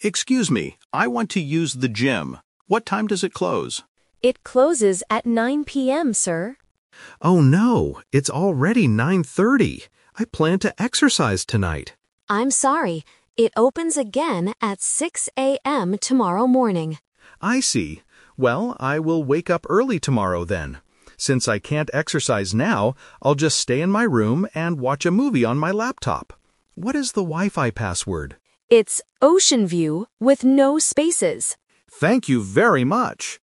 Excuse me, I want to use the gym. What time does it close? It closes at 9 p.m., sir. Oh no, it's already 9:30. I plan to exercise tonight. I'm sorry. It opens again at 6 a.m. tomorrow morning. I see. Well, I will wake up early tomorrow then. Since I can't exercise now, I'll just stay in my room and watch a movie on my laptop. What is the Wi-Fi password? It's Ocean View with no spaces. Thank you very much.